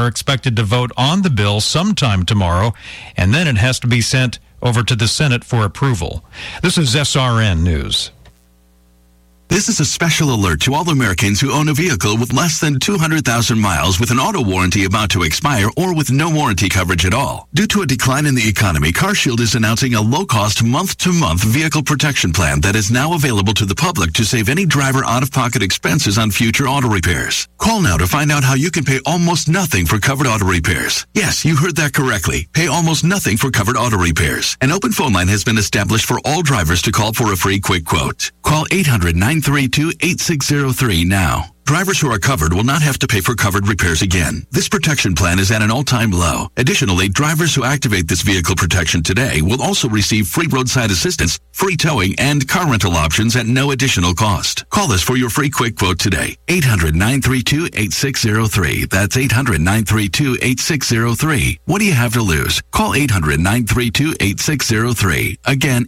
expected to vote on the bill sometime tomorrow, and then it has to be sent over to the Senate for approval. This is SRN News. This is a special alert to all Americans who own a vehicle with less than 200,000 miles with an auto warranty about to expire or with no warranty coverage at all. Due to a decline in the economy, CarShield is announcing a low-cost month-to-month vehicle protection plan that is now available to the public to save any driver out-of-pocket expenses on future auto repairs. Call now to find out how you can pay almost nothing for covered auto repairs. Yes, you heard that correctly. Pay almost nothing for covered auto repairs. An open phone line has been established for all drivers to call for a free quick quote. Call 800-932-8603 now. Drivers who are covered will not have to pay for covered repairs again. This protection plan is at an all-time low. Additionally, drivers who activate this vehicle protection today will also receive free roadside assistance, free towing, and car rental options at no additional cost. Call us for your free quick quote today. 800-932-8603. That's 800-932-8603. What do you have to lose? Call 800-932-8603. Again,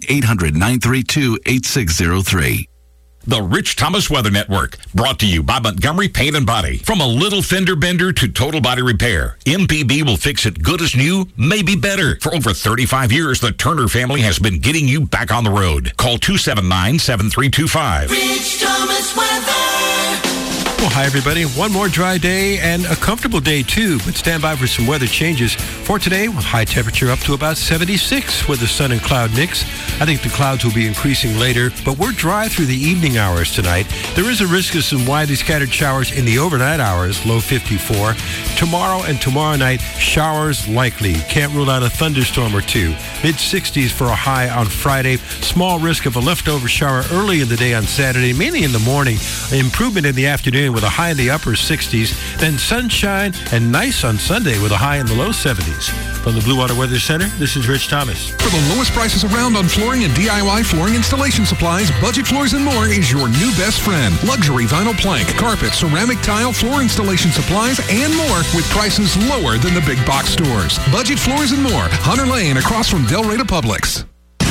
800-932-8603. The Rich Thomas Weather Network, brought to you by Montgomery Paint and Body. From a little fender bender to total body repair, MPB will fix it good as new, maybe better. For over 35 years, the Turner family has been getting you back on the road. Call 279-7325. Rich Thomas Weather. Well, hi, everybody. One more dry day and a comfortable day, too. But stand by for some weather changes. For today, high temperature up to about 76 with the sun and cloud mix. I think the clouds will be increasing later, but we're dry through the evening hours tonight. There is a risk of some widely scattered showers in the overnight hours, low 54. Tomorrow and tomorrow night, showers likely. Can't rule out a thunderstorm or two. Mid-60s for a high on Friday. Small risk of a leftover shower early in the day on Saturday, mainly in the morning. Improvement in the afternoon with a high in the upper 60s. Then sunshine and nice on Sunday with a high in the low 70s. From the Blue Water Weather Center, this is Rich Thomas. For the lowest prices around on flooring and DIY flooring installation supplies, Budget Floors & More is your new best friend. Luxury vinyl plank, carpet, ceramic tile, floor installation supplies, and more with prices lower than the big box stores. Budget Floors & More, Hunter Lane, across from Del Rey Publix.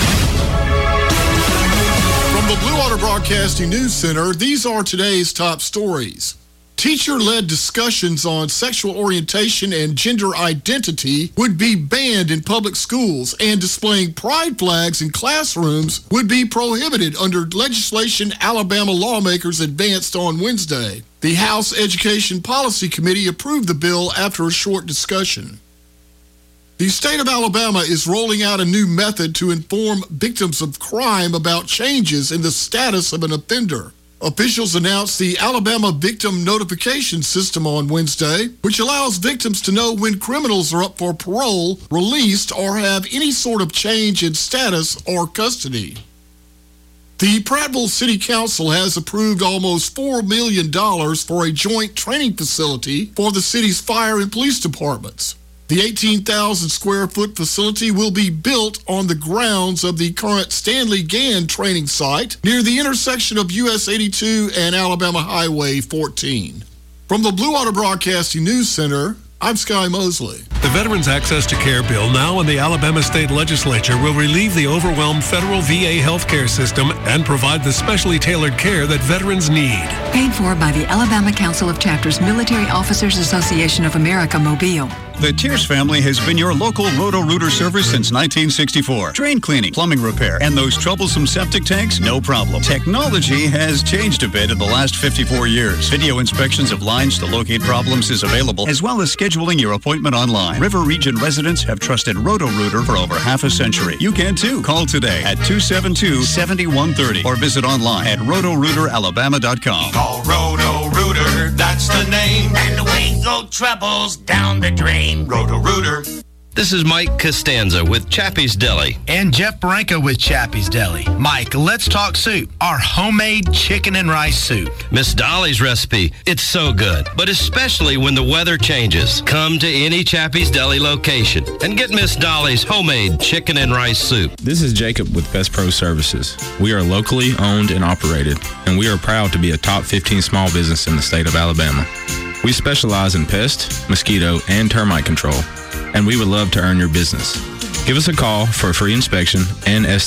From the Blue Water Broadcasting News Center, these are today's top stories. Teacher-led discussions on sexual orientation and gender identity would be banned in public schools, and displaying pride flags in classrooms would be prohibited under legislation Alabama lawmakers advanced on Wednesday. The House Education Policy Committee approved the bill after a short discussion. The state of Alabama is rolling out a new method to inform victims of crime about changes in the status of an offender. Officials announced the Alabama Victim Notification System on Wednesday, which allows victims to know when criminals are up for parole, released, or have any sort of change in status or custody. The Prattville City Council has approved almost $4 million for a joint training facility for the city's fire and police departments. The 18,000 square foot facility will be built on the grounds of the current Stanley Gann training site near the intersection of US 82 and Alabama Highway 14. From the Blue Water Broadcasting News Center, I'm Sky Mosley. The Veterans Access to Care bill now in the Alabama State Legislature will relieve the overwhelmed federal VA healthcare system and provide the specially tailored care that veterans need. Paid for by the Alabama Council of Chapters Military Officers Association of America, Mobile. The Tierce family has been your local Roto-Rooter service since 1964. Drain cleaning, plumbing repair, and those troublesome septic tanks, no problem. Technology has changed a bit in the last 54 years. Video inspections of lines to locate problems is available, as well as scheduling your appointment online. River Region residents have trusted Roto-Rooter for over half a century. You can too. Call today at 272-7130 or visit online at rotorooteralabama.com. Call Roto-Rooter, that's the name. And away go troubles down the drain. Roto-Rooter. This is Mike Costanza with Chappie's Deli. And Jeff Branco with Chappie's Deli. Mike, let's talk soup. Our homemade chicken and rice soup. Miss Dolly's recipe, it's so good, but especially when the weather changes. Come to any Chappie's Deli location and get Miss Dolly's homemade chicken and rice soup. This is Jacob with Best Pro Services. We are locally owned and operated, and we are proud to be a top 15 small business in the state of Alabama. We specialize in pest, mosquito, and termite control, and we would love to earn your business. Give us a call for a free inspection and estimate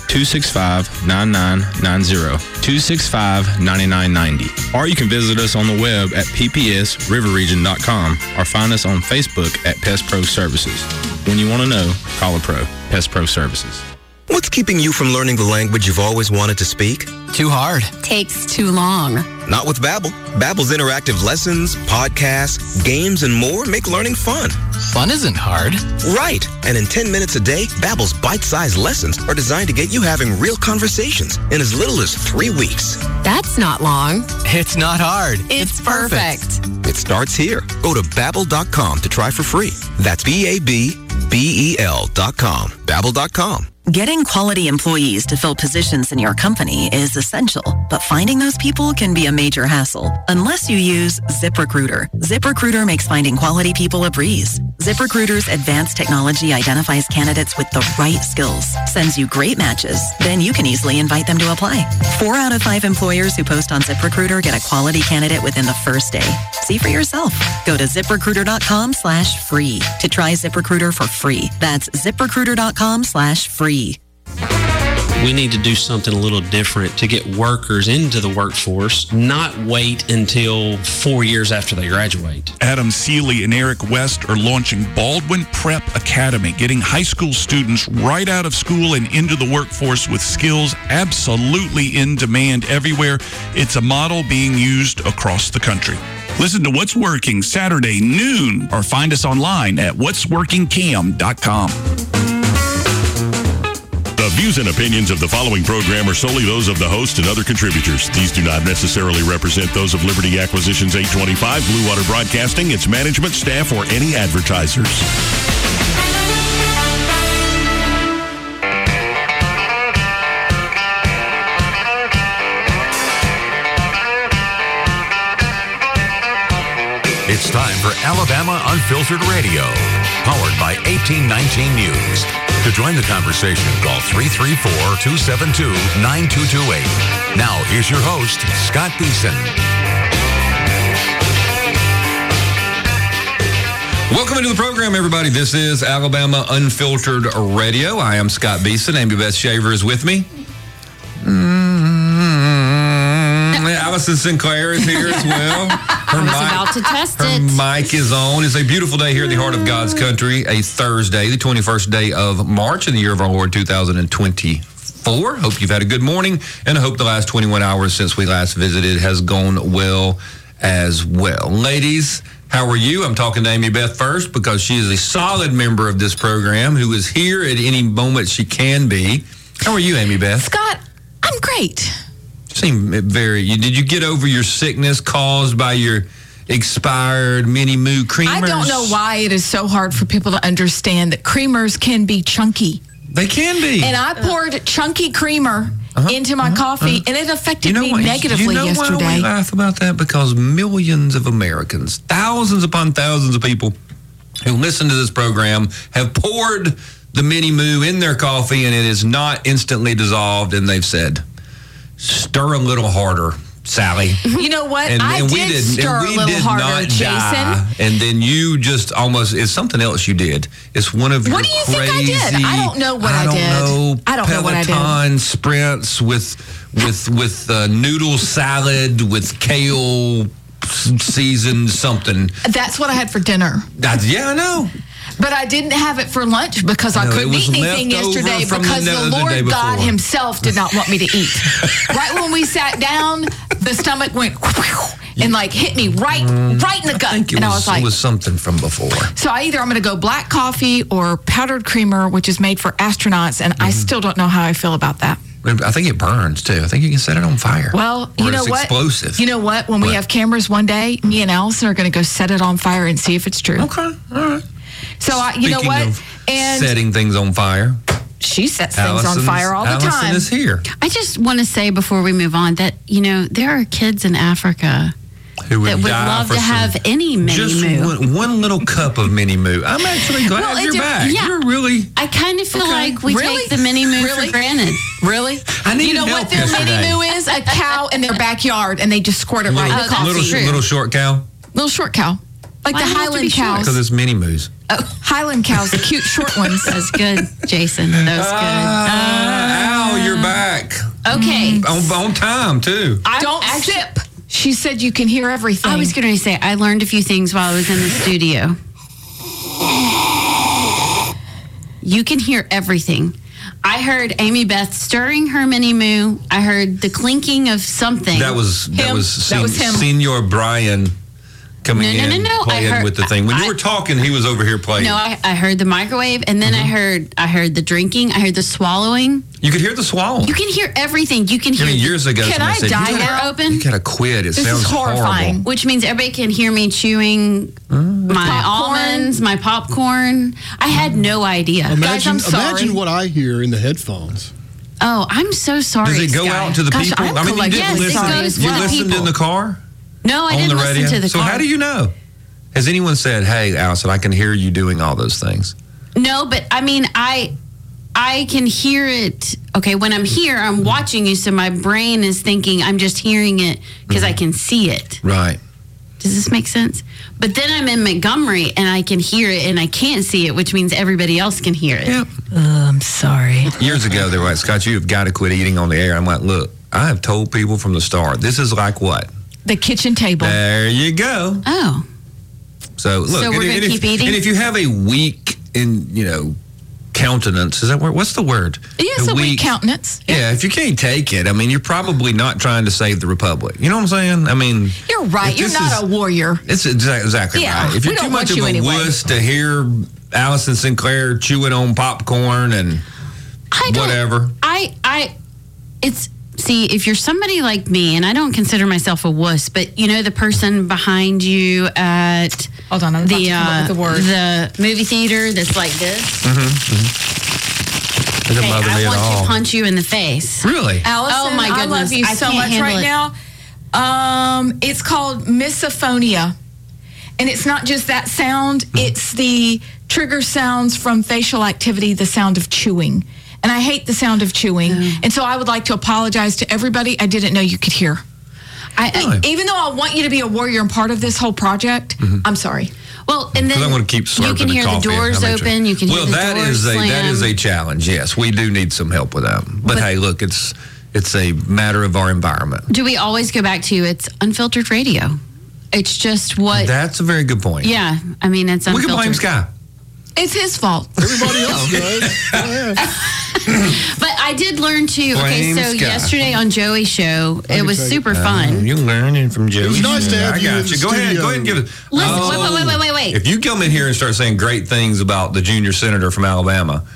265-9990, 265-9990. Or you can visit us on the web at ppsriverregion.com or find us on Facebook at Pest Pro Services. When you want to know, call a pro. Pest Pro Services. What's keeping you from learning the language you've always wanted to speak? Too hard. Takes too long. Not with Babbel. Babbel's interactive lessons, podcasts, games, and more make learning fun. Fun isn't hard. Right. And in 10 minutes a day, Babbel's bite-sized lessons are designed to get you having real conversations in as little as 3 weeks. That's not long. It's not hard. It's perfect. It starts here. Go to Babbel.com to try for free. That's BABBEL.com. Babbel.com. Getting quality employees to fill positions in your company is essential, but finding those people can be a major hassle unless you use ZipRecruiter. ZipRecruiter makes finding quality people a breeze. ZipRecruiter's advanced technology identifies candidates with the right skills, sends you great matches, then you can easily invite them to apply. 4 out of 5 employers who post on ZipRecruiter get a quality candidate within the first day. See for yourself. Go to ZipRecruiter.com/free to try ZipRecruiter for free. That's ZipRecruiter.com/free. We need to do something a little different to get workers into the workforce, not wait until 4 years after they graduate. Adam Seeley and Eric West are launching Baldwin Prep Academy, getting high school students right out of school and into the workforce with skills absolutely in demand everywhere. It's a model being used across the country. Listen to What's Working Saturday noon or find us online at whatsworkingcam.com. The views and opinions of the following program are solely those of the host and other contributors. These do not necessarily represent those of Liberty Acquisitions 825, Blue Water Broadcasting, its management, staff, or any advertisers. It's time for Alabama Unfiltered Radio, powered by 1819 News. To join the conversation, call 334-272-9228. Now, here's your host, Scott Beeson. Welcome into the program, everybody. This is Alabama Unfiltered Radio. I am Scott Beeson. Amy Beth Shaver is with me. Allison Sinclair is here as well. I was about to test it. Her mic is on. It's a beautiful day here in the heart of God's country, a Thursday, the 21st day of March in the year of our Lord 2024. Hope you've had a good morning, and I hope the last 21 hours since we last visited has gone well as well. Ladies, how are you? I'm talking to Amy Beth first because she is a solid member of this program who is here at any moment she can be. How are you, Amy Beth? Scott, I'm great. Seem did you get over your sickness caused by your expired Mini Moo creamers? I don't know why it is so hard for people to understand that creamers can be chunky. They can be. And I poured chunky creamer into my coffee, and it affected me negatively yesterday. You know why we laugh about that? Because millions of Americans, thousands upon thousands of people who listen to this program have poured the Mini Moo in their coffee, and it is not instantly dissolved, and they've said, stir a little harder, Sally. You know what? I did stir a little harder, Jason. And then you just almost, it's something else you did. It's one of your crazy... What do you think I did? I don't know what I did. I don't know what I did. Peloton sprints with noodle salad with kale seasoned something. That's what I had for dinner. Yeah, I know. But I didn't have it for lunch because I couldn't eat anything yesterday because the Lord God himself did not want me to eat. Right when we sat down, the stomach went and like hit me right in the gut. And I was like, it was something from before. So I'm going to go black coffee or powdered creamer, which is made for astronauts, and I still don't know how I feel about that. I think it burns too. I think you can set it on fire. Well, you know what? Explosive. You know what? When we have cameras one day, me and Allison are going to go set it on fire and see if it's true. Okay, all right. So, you know what? And setting things on fire. She sets things on fire all the time. Allison is here. I just want to say before we move on that, there are kids in Africa who would love to have any Mini Moo. Just one little cup of Mini Moo. I'm actually glad you're back. Yeah, you're really... I kind of feel like we take the Mini Moo for granted. Really? You know what their Mini Moo is? A cow in their backyard, and they just squirt it right in the coffee. Little short cow? Little short cow. Like the Highland cows. Because it's Mini Moos. Highland cows, the cute short ones. That's good, Jason. That was good. Oh, you're back. Okay. On time, too. Don't sip. She said you can hear everything. I was going to say, I learned a few things while I was in the studio. You can hear everything. I heard Amy Beth stirring her mini moo. I heard the clinking of something. That was him. Senior Brian coming in, playing with the thing. When you were talking, he was over here playing. No, I heard the microwave, and then I heard the drinking. I heard the swallowing. You could hear the swallowing. You can hear everything. You can hear. Years ago, can I die now? Open. You gotta quit. It this sounds is horrifying. horrible. Which means everybody can hear me chewing my almonds, my popcorn. I had no idea. Guys, I'm sorry. Imagine what I hear in the headphones. Oh, I'm so sorry. Does it go out to the people? I mean, you didn't listen. You listened in the car? No, I didn't listen to the car. So how do you know? Has anyone said, "Hey, Allison, I can hear you doing all those things"? No, but I mean, I can hear it. Okay, when I'm here, I'm watching you, so my brain is thinking I'm just hearing it because I can see it. Right. Does this make sense? But then I'm in Montgomery and I can hear it and I can't see it, which means everybody else can hear it. Yep. I'm sorry. Years ago, they were like, "Scott, you have got to quit eating on the air." I'm like, "Look, I have told people from the start, this is like what? The kitchen table." There you go. Oh. So look, so we're going to keep eating? And if you have a weak countenance, is that word? What's the word? Yes, a weak countenance. Yeah, if you can't take it, I mean, you're probably not trying to save the republic. You know what I'm saying? I mean, you're right. You're not a warrior. It's exactly right. If you're too much of a wuss to hear Allison Sinclair chewing on popcorn and whatever. See, if you're somebody like me, and I don't consider myself a wuss, but you know the person behind you at I'm about to come up with the word. The movie theater that's like this. Doesn't bother me I at want all. to punch you in the face. Really? Allison, oh my goodness, I love you so much right now. It's called misophonia. And it's not just that sound, it's the trigger sounds from facial activity, the sound of chewing. And I hate the sound of chewing. And so I would like to apologize to everybody I didn't know you could hear. Even though I want you to be a warrior and part of this whole project, I'm sorry. Well, and then I want to keep you slurping can hear the doors open. You can hear the doors slam. That is a challenge. Yes, we do need some help with that. But hey, look, it's a matter of our environment. Do we always go back to it's unfiltered radio? It's just what. That's a very good point. Yeah, I mean it's unfiltered. We can blame Sky. It's his fault. Everybody else does. But I did learn to. Okay, so Sky. yesterday on Joey's show, it was super fun. You're learning from Joey. It's nice to have I you got in you. the Go ahead studio. and give it. Listen, wait. If you come in here and start saying great things about the junior senator from Alabama.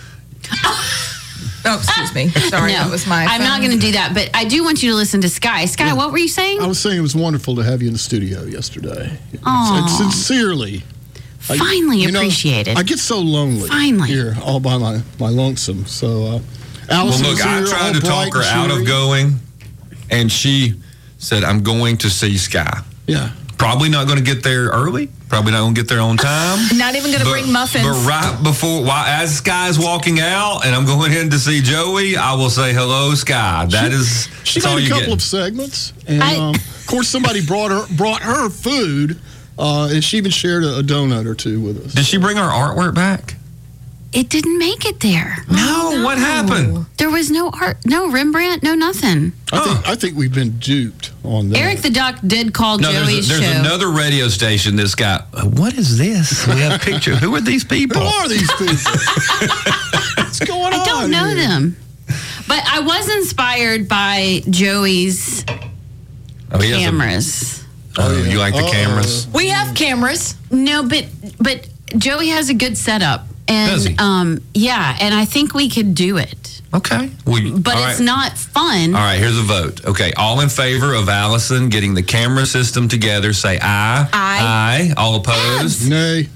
Oh, excuse me. Sorry, that was my I'm not going to do that, but I do want you to listen to Sky. Sky, what were you saying? I was saying it was wonderful to have you in the studio yesterday. Aw. And sincerely. Finally appreciated. I get so lonely here all by my lonesome. So, Allison, well, look, I tried to talk her out of going, and she said, "I'm going to see Sky." Yeah. Probably not going to get there early. Probably not going to get there on time. Not even going to bring muffins. But right before, as Sky's walking out, and I'm going in to see Joey, I will say hello, Sky. She all made you a couple get. of segments, and of course, somebody brought her food, and she even shared a donut or two with us. Did she bring our artwork back? It didn't make it there. No, what happened? There was no art, no Rembrandt, no nothing. I think we've been duped on that. Eric the Duck did call No, Joey's there's show. another radio station that's got, what is this? We have pictures. Who are these people? Who are these people? What's going on? I don't know here? them. But I was inspired by Joey's cameras. You like the cameras? We have cameras. No, but Joey has a good setup. And, Does he? Yeah, and I think we could do it. Okay. But it's not fun. All right, here's a vote. Okay, all in favor of Allison getting the camera system together, say aye. Aye. All opposed? Nay.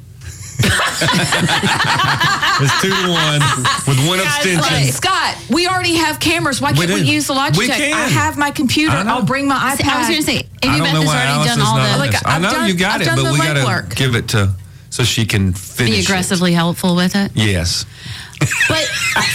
It's 2-1 with one abstention. Scott, we already have cameras. Why can't we use the Logitech? We can. I have my computer. I know. I'll bring my iPad. I was going to say, I Amy don't Beth know has why already done Allison's all not the... in this. I know you got it, but we got to give it to so she can finish. Be aggressively helpful with it. Yes. But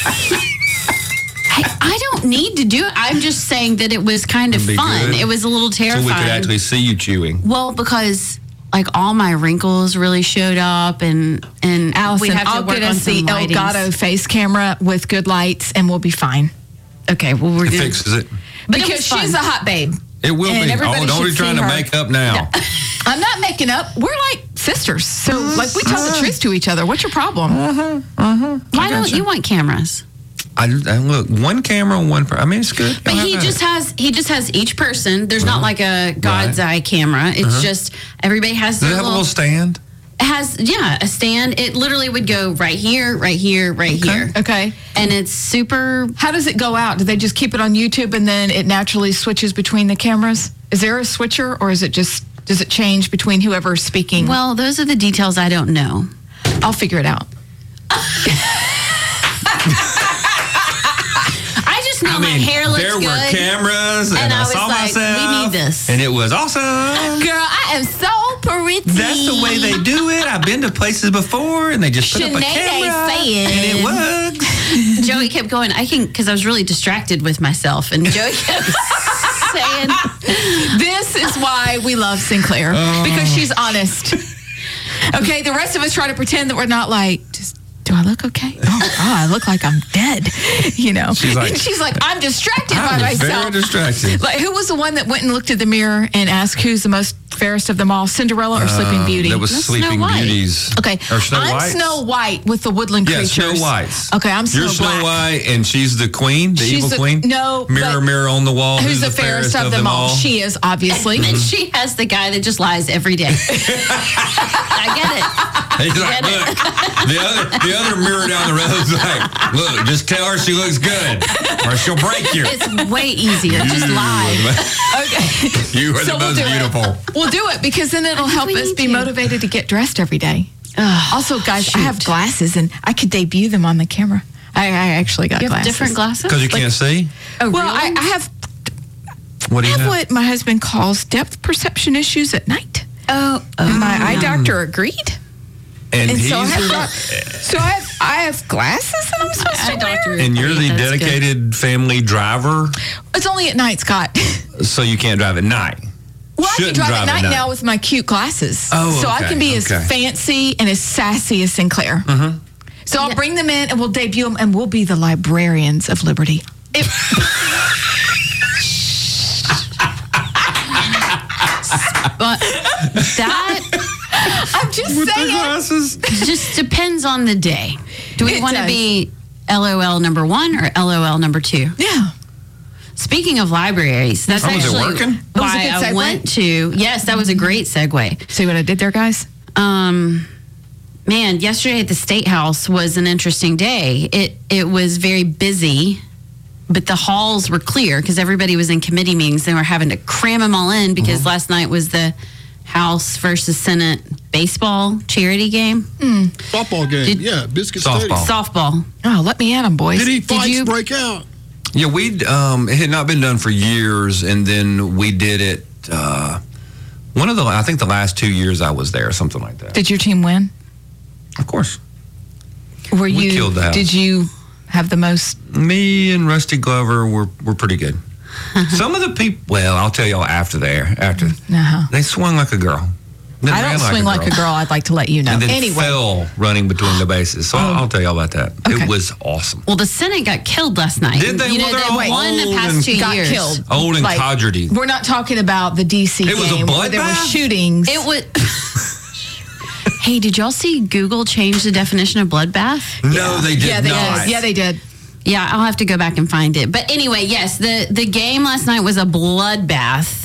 I don't need to do it. I'm just saying that it was kind of It'd be fun. good. It was a little terrifying. So we could actually see you chewing. Well, because like all my wrinkles really showed up, and Allison, we have to I'll work get on us the some lightings. Elgato face camera with good lights, and we'll be fine. Okay, well, we're It good. fixes it. Because she's a hot babe. It will And be. everybody Don't be should trying see to her. make up now. I'm not making up. We're like sisters. So, like, we tell the truth to each other. What's your problem? Why don't you want cameras? I look, one camera, I mean, it's good. But he just has each person. There's not like a God's eye camera. It's just everybody has Does their it have a little stand? It has a stand. It literally would go right here, right here, right here. Okay. And it's super. How does it go out? Do they just keep it on YouTube and then it naturally switches between the cameras? Is there a switcher, or is it just, does it change between whoever's speaking? Well, those are the details I don't know. I'll figure it out. I just know my hair looks there good. were cameras, and I was saw like, myself. we need this. And it was awesome. Girl, I am so pretty. That's the way they do it. I've been to places before, and they just put up a camera, and it works. Joey kept going, because I was really distracted with myself, and Joey kept saying, this is why we love Sinclair, because she's honest. Okay, the rest of us try to pretend that we're not like, do I look okay? Oh, I look like I'm dead. You know, she's like, I'm distracted by myself. Very distracted. Like, who was the one that went and looked at the mirror and asked who's the most fairest of them all, Cinderella or Sleeping Beauty? That was Sleeping Beauties. Okay, Or Snow I'm White. Snow White with the woodland creatures. Snow White. Okay, I'm Snow You're Snow Black. White, and she's the queen, the She's evil queen. No, Mirror, but mirror on the wall. Who's the fairest of them all? She is, obviously. And she has the guy that just lies every day. I get it. He's like, look, the other mirror down the road's like, look, just tell her she looks good, or she'll break you. It's way easier. Just lie. Okay. You are So the we'll most do it. beautiful. We'll do it because then it'll help us be motivated to get dressed every day. Also, guys, I have glasses and I could debut them on the camera. I actually got You have glasses. different glasses? Because you can't see? Oh, well, I have What do you have? what my husband calls depth perception issues at night. Oh. And my eye doctor agreed. And And he's so I the, have glasses that I'm supposed to wear. and you're the dedicated family driver, It's only at night, Scott. so you can't drive at night. Well, I can Shouldn't drive at night night. now with my cute glasses. Oh, so I okay, can be okay. as fancy and as sassy as Sinclair. Mm-hmm. So I'll bring them in and we'll debut them and we'll be the librarians of liberty. But that I'm just With the saying. glasses. just depends on the day. Do we It want to does. be LOL number 1 or LOL number 2? Yeah. Speaking of libraries, that's Oh, was it actually working? That was a why good I segue? went to. Yes, that was a great segue. See what I did there, guys? Man, yesterday at the State House was an interesting day. It was very busy, but the halls were clear because everybody was in committee meetings. They were having to cram them all in because last night was the House versus Senate baseball charity game. Softball game. Yeah, Biscuit Stadium. Softball. Oh, let me at them, boys. Did fights break out? Yeah, it had not been done for years, and then we did it. I think the last 2 years I was there, something like that. Did your team win? Of course, Were We you? killed the house. Did you have the most? me and Rusty Glover were pretty good. Some of the people, well, I'll tell y'all after they swung like a girl. Then I don't ran swing like a girl. I'd like to let you know. And then Anyway, fell running between the bases. So I'll tell y'all about that. Okay. It was awesome. Well, the Senate got killed last night. Did they? You know, Well, they're they all won the old past and 2 got years. killed. Old and Like, codgerty. we're not talking about the DC It was a game where there were bloodbath? shootings. It was. Hey, did y'all see Google change the definition of bloodbath? No, they did yeah, they not. did. Yeah, they did. Yeah, I'll have to go back and find it. But anyway, yes, the game last night was a bloodbath.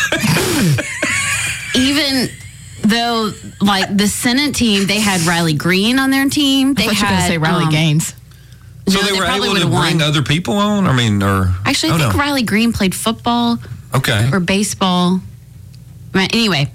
Even though, like, the Senate team, they had Riley Green on their team. They I thought you were had going to say Riley Gaines. So No, they were probably able to would've bring won. other people on? Actually, I think Riley Green played football Okay. or baseball. Right, anyway,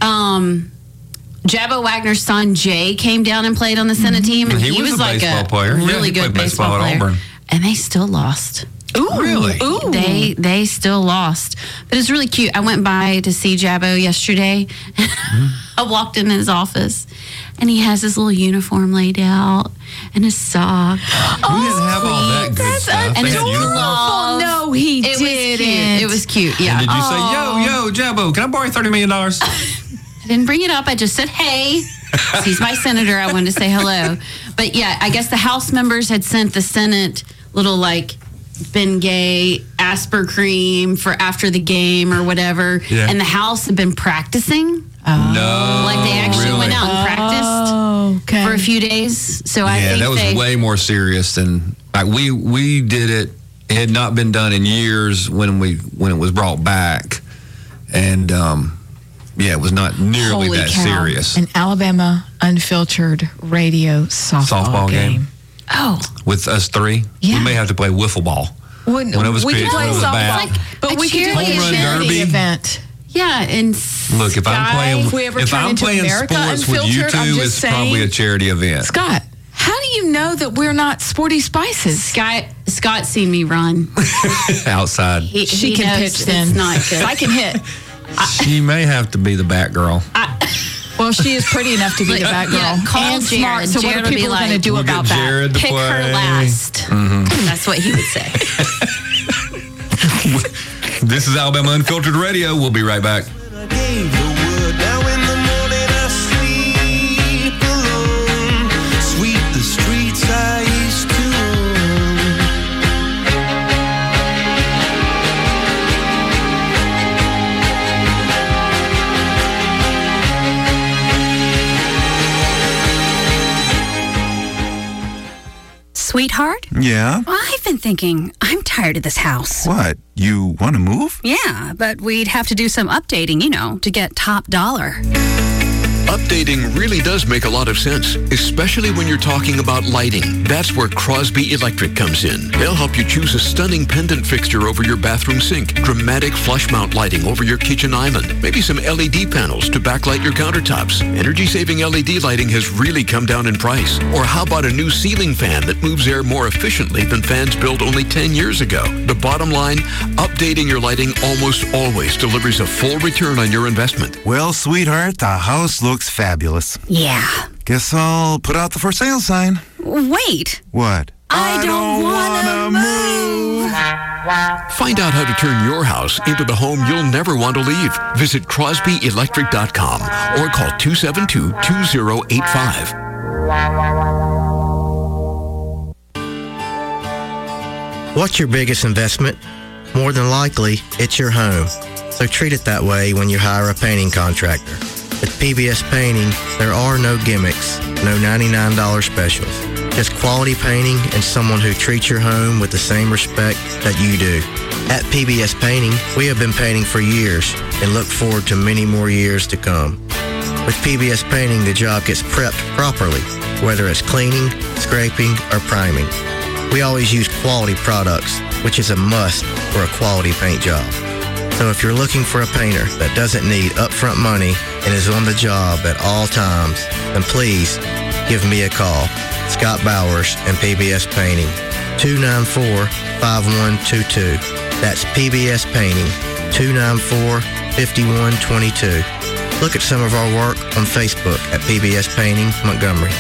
Jabbo Wagner's son Jay came down and played on the Senate team, and He he was was a like baseball a player. Yeah, really he good played baseball baseball at player. Auburn. And they still lost. Ooh, Really? Ooh. They still lost, but it's really cute. I went by to see Jabbo yesterday. I walked in his office, and he has his little uniform laid out and his sock. We didn't have all that good stuff. And They his had uniforms. glove. No, he It was didn't. cute. It was cute. Yeah. And did you say, yo, Jabbo, can I borrow you $30 million? I didn't bring it up. I just said, hey. He's my senator. I wanted to say hello. But yeah, I guess the House members had sent the Senate little like Bengay Aspercreme for after the game or whatever, and the house had been practicing. No, like they actually went out and practiced for a few days. So I think that was way more serious than like we did it. It had not been done in years when it was brought back, and it was not nearly that serious. An Alabama Unfiltered radio softball game. Oh, with us three, we may have to play wiffle ball. One of us pitched, one of us bat. But we could do like a charity event. Yeah, and look, if I'm playing sports with you two, it's probably a charity event. Scott, how do you know that we're not Sporty Spices? Scott's seen me run outside. She can pitch. Then it's not good. I can hit. She may have to be the bat girl. Well, she is pretty enough to be the bat girl. And smart. So what are people going to do about that? Jared Pick her last. Mm-hmm. That's what he would say. This is Alabama Unfiltered Radio. We'll be right back. Sweetheart? Yeah? Well, I've been thinking, I'm tired of this house. What? You want to move? Yeah, but we'd have to do some updating, to get top dollar. Updating really does make a lot of sense, especially when you're talking about lighting. That's where Crosby Electric comes in. They'll help you choose a stunning pendant fixture over your bathroom sink, dramatic flush mount lighting over your kitchen island, maybe some LED panels to backlight your countertops. Energy-saving LED lighting has really come down in price. Or how about a new ceiling fan that moves air more efficiently than fans built only 10 years ago? The bottom line, updating your lighting almost always delivers a full return on your investment. Well, sweetheart, the house looks fabulous. Yeah. Guess I'll put out the for sale sign. Wait. What? I don't want to move. Find out how to turn your house into the home you'll never want to leave. Visit CrosbyElectric.com or call 272-2085. What's your biggest investment? More than likely, it's your home. So treat it that way when you hire a painting contractor. At PBS Painting, there are no gimmicks, no $99 specials. Just quality painting and someone who treats your home with the same respect that you do. At PBS Painting, we have been painting for years and look forward to many more years to come. With PBS Painting, the job gets prepped properly, whether it's cleaning, scraping, or priming. We always use quality products, which is a must for a quality paint job. So if you're looking for a painter that doesn't need upfront money and is on the job at all times, then please give me a call. Scott Bowers and PBS Painting, 294-5122. That's PBS Painting, 294-5122. Look at some of our work on Facebook at PBS Painting Montgomery.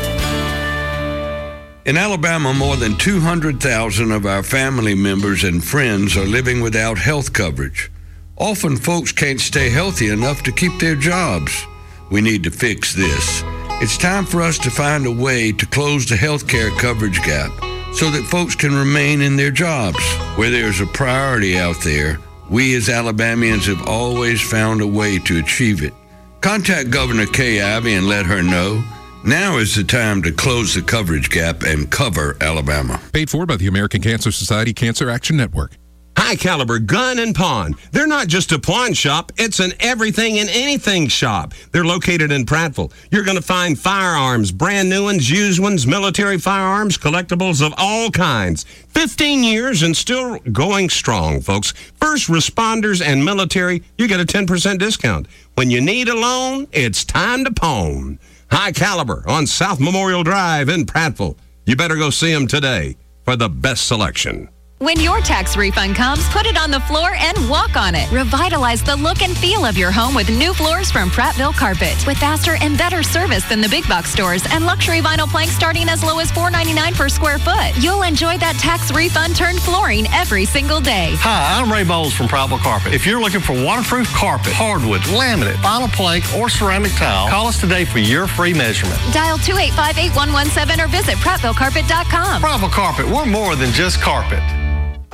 In Alabama, more than 200,000 of our family members and friends are living without health coverage. Often folks can't stay healthy enough to keep their jobs. We need to fix this. It's time for us to find a way to close the health care coverage gap so that folks can remain in their jobs. Where there's a priority out there, we as Alabamians have always found a way to achieve it. Contact Governor Kay Ivey and let her know. Now is the time to close the coverage gap and cover Alabama. Paid for by the American Cancer Society Cancer Action Network. High Caliber Gun and Pawn. They're not just a pawn shop, it's an everything and anything shop. They're located in Prattville. You're going to find firearms, brand new ones, used ones, military firearms, collectibles of all kinds. 15 years and still going strong, folks. First responders and military, you get a 10% discount. When you need a loan, it's time to pawn. High Caliber on South Memorial Drive in Prattville. You better go see them today for the best selection. When your tax refund comes, put it on the floor and walk on it. Revitalize the look and feel of your home with new floors from Prattville Carpet. With faster and better service than the big box stores and luxury vinyl planks starting as low as $4.99 per square foot. You'll enjoy that tax refund turned flooring every single day. Hi, I'm Ray Bowles from Prattville Carpet. If you're looking for waterproof carpet, hardwood, laminate, vinyl plank, or ceramic tile, call us today for your free measurement. Dial 285-8117 or visit PrattvilleCarpet.com. Prattville Carpet, we're more than just carpet.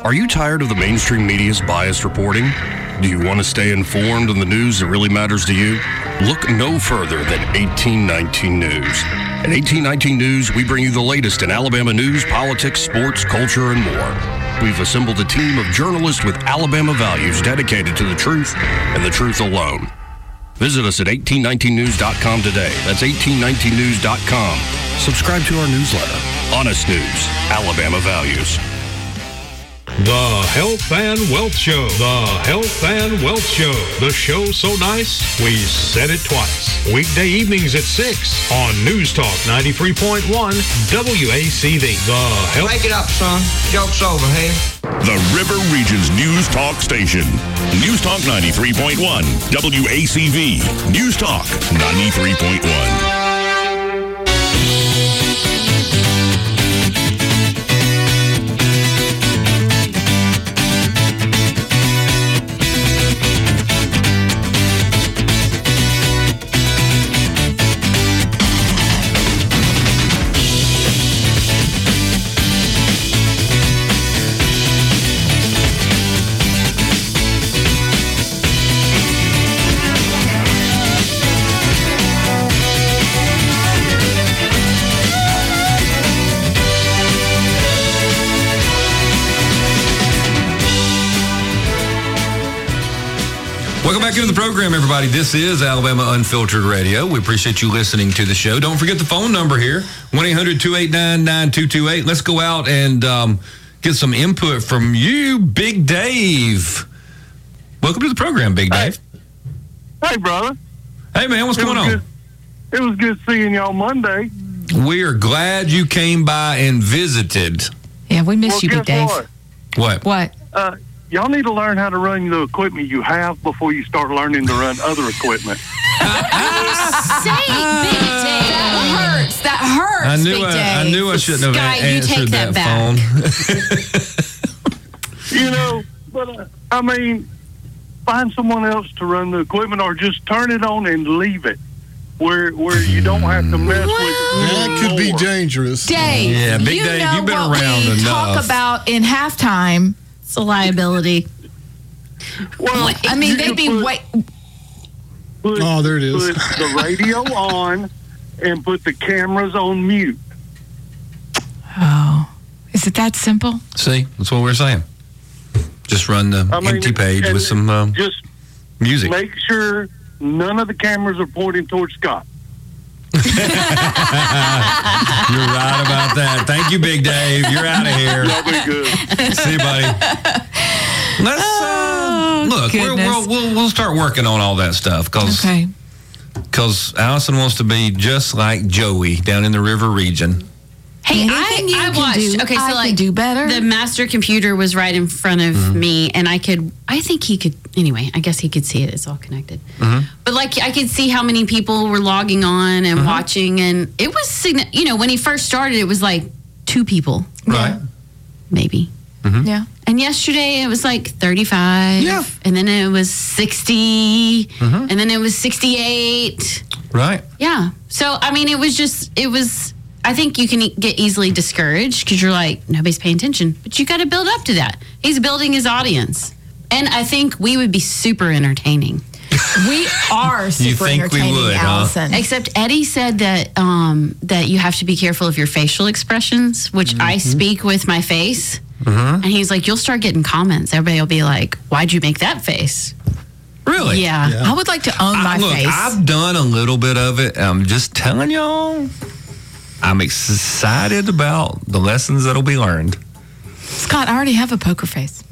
Are you tired of the mainstream media's biased reporting? Do you want to stay informed on the news that really matters to you? Look no further than 1819 News. At 1819 News, we bring you the latest in Alabama news, politics, sports, culture, and more. We've assembled a team of journalists with Alabama values dedicated to the truth and the truth alone. Visit us at 1819news.com today. That's 1819news.com. Subscribe to our newsletter. Honest News, Alabama Values. The Health and Wealth Show. The Health and Wealth Show. The show so nice, we said it twice. Weekday evenings at 6 on News Talk 93.1 WACV. The Health. Wake it up, son. Joke's over, hey? The River Region's News Talk station. News Talk 93.1 WACV. News Talk 93.1. Welcome back into the program, everybody. This is Alabama Unfiltered Radio. We appreciate you listening to the show. Don't forget the phone number here, 1-800-289-9228. Let's go out and get some input from you, Big Dave. Welcome to the program, Big Dave. Hey, brother. Hey, man, what's going on? It was good seeing y'all Monday. We are glad you came by and visited. Yeah, we miss you, Big Dave. What? What? Y'all need to learn how to run the equipment you have before you start learning to run other equipment. Say, Big Dave. That hurts. Big Dave. I knew I shouldn't have answered that phone. You know, but I mean, find someone else to run the equipment, or just turn it on and leave it where you don't have to mess with it. That could be dangerous. Dave, yeah, Big Dave, you've been around enough. Talk about in halftime. It's a liability. Well, I mean, they'd be Oh, there it is. Put the radio on and put the cameras on mute. Oh, is it that simple? See, that's what we're saying. Just run the empty page with some just music. Make sure none of the cameras are pointing towards Scott. You're right about that. Thank you, Big Dave. You're out of here. Y'all be good. See you, buddy. Let's look. We'll start working on all that stuff because Allison wants to be just like Joey down in the River region. Hey, I watched. Okay, so like do better. The master computer was right in front of me, and I think he could. Anyway, I guess he could see it. It's all connected. But like, I could see how many people were logging on and watching, and it was, when he first started, it was like 2 people, right? Maybe. Yeah. And yesterday it was like 35. Yeah. And then it was 60. And then it was 68. Right. Yeah. So I mean, it was. I think you can get easily discouraged because you're like, nobody's paying attention. But you got to build up to that. He's building his audience. And I think we would be super entertaining. We are super entertaining, we would, Allison. Except Eddie said that that you have to be careful of your facial expressions, which I speak with my face. And he's like, you'll start getting comments. Everybody will be like, why'd you make that face? Really? Yeah. I would like to own my face. I've done a little bit of it. I'm just telling y'all. I'm excited about the lessons that'll be learned. Scott, I already have a poker face.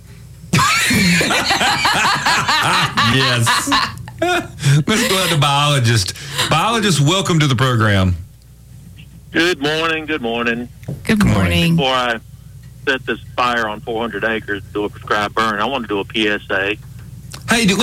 Yes. Let's go ahead to biologist. Biologist, welcome to the program. Good morning. Good morning. Good morning. Before I set this fire on 400 acres to do a prescribed burn, I want to do a PSA. Hey, wait.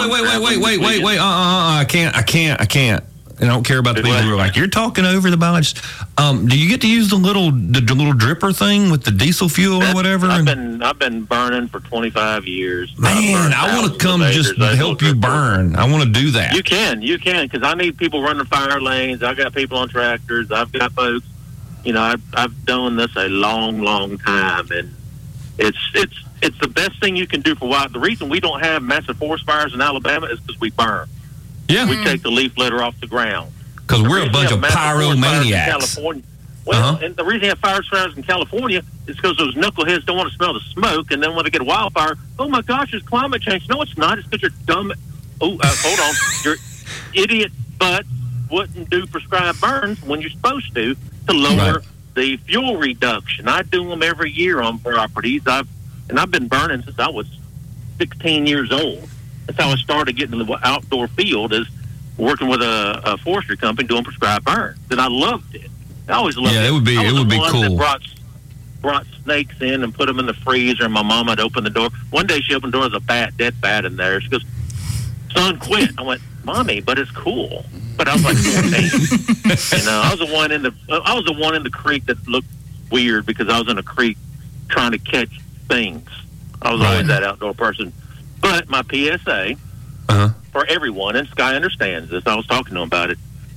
I can't. I don't care about the people who are like, you're talking over the biologist. Do you get to use the little dripper thing with the diesel fuel or whatever? I've been burning for 25 years. Man, I want to come just help you burn. I want to do that. You can, because I need people running fire lanes. I've got people on tractors. I've got folks. I've done this a long, long time, and It's the best thing you can do for wildlife. The reason we don't have massive forest fires in Alabama is because we burn. Yeah. We take the leaf litter off the ground. Because we're a bunch of pyromaniacs. Well, and the reason they have forest fires in California is because those knuckleheads don't want to smell the smoke, and then when they get a wildfire, oh my gosh, it's climate change. No, it's not. It's because you're dumb. Hold on. Your idiot butt wouldn't do prescribed burns when you're supposed to lower the fuel reduction. I do them every year on properties. I've been burning since I was 16 years old. That's how I started getting in the outdoor field, is working with a forestry company doing prescribed burns, and I loved it. I always loved it. Yeah, it would be cool. That brought snakes in and put them in the freezer, and my mom would open the door. One day she opened the door, there's a dead bat in there. She goes, "Son, quit." I went, "Mommy, but it's cool." But I was like 14. I was the one in the creek that looked weird because I was in a creek trying to catch things. I was always that outdoor person. But my PSA for everyone, and Sky understands this, I was talking to him about it,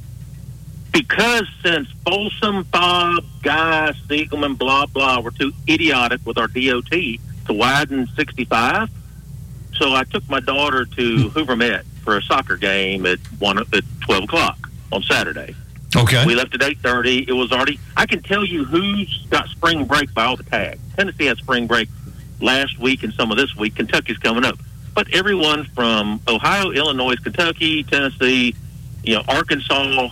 because since Folsom, Bob, Guy, Siegelman, blah, blah, were too idiotic with our DOT to widen 65, so I took my daughter to Hoover Met for a soccer game at 12 o'clock on Saturday. Okay. We left at 8:30. It was already, I can tell you who's got spring break by all the tags. Tennessee had spring break last week and some of this week. Kentucky's coming up. But everyone from Ohio, Illinois, Kentucky, Tennessee, Arkansas,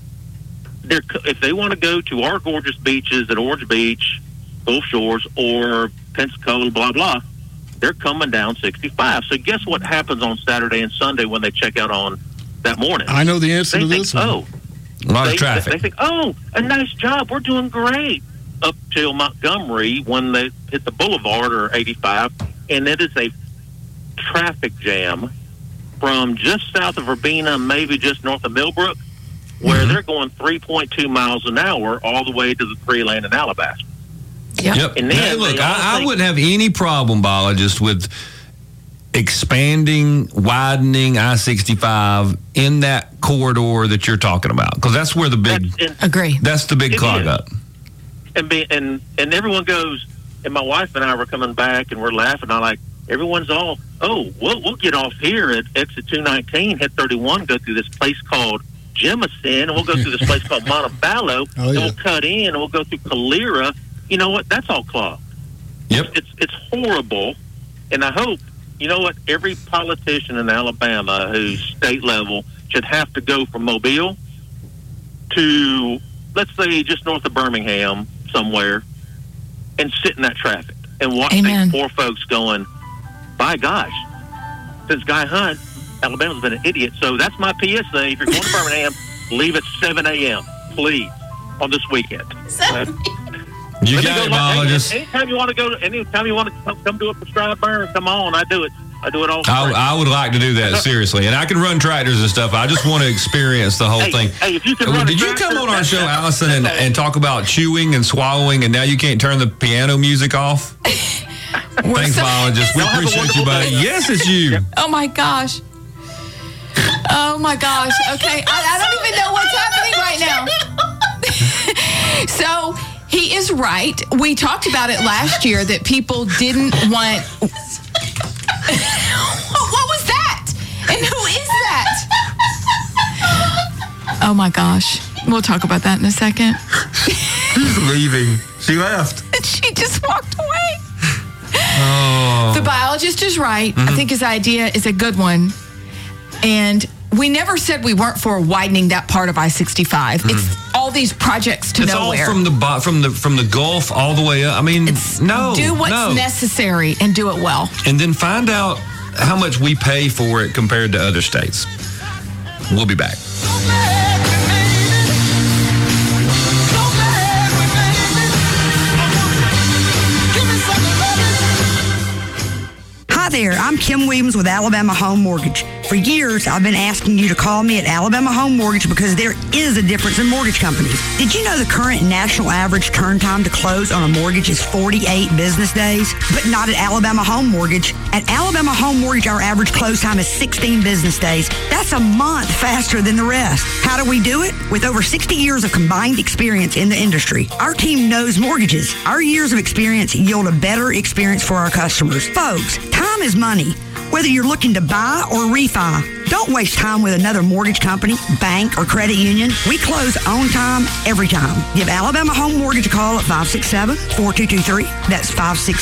if they want to go to our gorgeous beaches at Orange Beach, Gulf Shores, or Pensacola, blah, blah, they're coming down 65. So guess what happens on Saturday and Sunday when they check out on that morning? I know the answer to this one. A lot of traffic. They think, oh, a nice job. We're doing great. Up till Montgomery when they hit the boulevard or 85, and it is a traffic jam from just south of Urbana, maybe just north of Millbrook, where they're going 3.2 miles an hour all the way to the 3-lane in Alabaster. Yep. And then look, I wouldn't have any problem, biologist, with expanding, widening I-65 in that corridor that you're talking about, because that's where the big That's the big clog up. And everyone goes, and my wife and I were coming back, and we're laughing. Everyone's all, we'll get off here at exit 219, hit 31, go through this place called Jemison, and we'll go through this place called Montevallo, and we'll cut in, and we'll go through Calera. You know what? That's all clogged. Yep. It's horrible, and I hope, every politician in Alabama who's state level should have to go from Mobile to, let's say, just north of Birmingham somewhere, and sit in that traffic and watch these poor folks going, by gosh, since Guy Hunt, Alabama's been an idiot. So that's my PSA. If you're going to Birmingham, leave at 7 a.m., please, on this weekend. You got it, biologist. Anytime you want to come do a prescribed burn, come on. I do it. I do it all the time. I would like to do that, seriously. And I can run tractors and stuff. I just want to experience the whole thing. Hey, if you can run Did you come on our show, Allison, and talk about chewing and swallowing, and now you can't turn the piano music off? Thanks, biologist. We appreciate you, buddy. Yes, it's you. Oh, my gosh. Oh, my gosh. Okay. I don't even know what's happening right now. So he is right. We talked about it last year that people didn't want... What was that? And who is that? Oh, my gosh. We'll talk about that in a second. She's leaving. She left. She just walked away. Oh. The biologist is right. I think his idea is a good one. And we never said we weren't for widening that part of I-65. It's all these projects to nowhere. It's all from the Gulf all the way up. I mean, do what's necessary and do it well. And then find out how much we pay for it compared to other states. We'll be back. Hi there, I'm Kim Williams with Alabama Home Mortgage. For years, I've been asking you to call me at Alabama Home Mortgage because there is a difference in mortgage companies. Did you know the current national average turn time to close on a mortgage is 48 business days? But not at Alabama Home Mortgage. At Alabama Home Mortgage, our average close time is 16 business days. That's a month faster than the rest. How do we do it? With over 60 years of combined experience in the industry. Our team knows mortgages. Our years of experience yield a better experience for our customers. Folks, time is money. Whether you're looking to buy or refi, don't waste time with another mortgage company, bank, or credit union. We close on time, every time. Give Alabama Home Mortgage a call at 567-4223. That's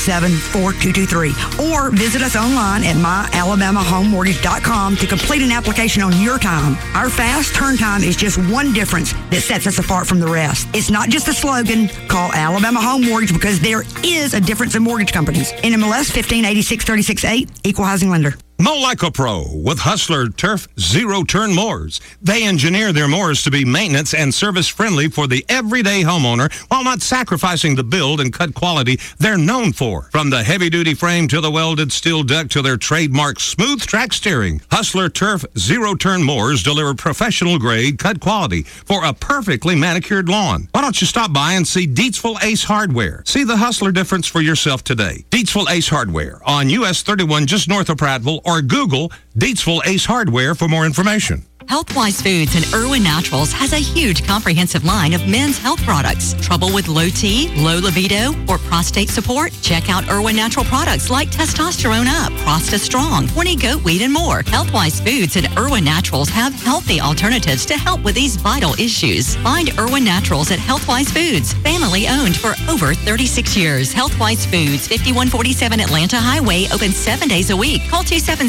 567-4223. Or visit us online at myalabamahomemortgage.com to complete an application on your time. Our fast turn time is just one difference that sets us apart from the rest. It's not just a slogan. Call Alabama Home Mortgage because there is a difference in mortgage companies. NMLS 1586-36-8, Equal Housing Lender. Mow like a pro with Hustler Turf zero-turn mowers. They engineer their mowers to be maintenance and service-friendly for the everyday homeowner while not sacrificing the build and cut quality they're known for. From the heavy-duty frame to the welded steel deck to their trademark smooth track steering, Hustler Turf zero-turn mowers deliver professional-grade cut quality for a perfectly manicured lawn. Why don't you stop by and see Deatsville Ace Hardware? See the Hustler difference for yourself today. Deatsville Ace Hardware on US 31 just north of Prattville, or Google Deatsville Ace Hardware for more information. Healthwise Foods and Irwin Naturals has a huge comprehensive line of men's health products. Trouble with low T, low libido, or prostate support? Check out Irwin Natural products like Testosterone Up, Prosta Strong, Horny Goat Weed, and more. Healthwise Foods and Irwin Naturals have healthy alternatives to help with these vital issues. Find Irwin Naturals at Healthwise Foods, family owned for over 36 years. Healthwise Foods, 5147 Atlanta Highway, open 7 days a week. Call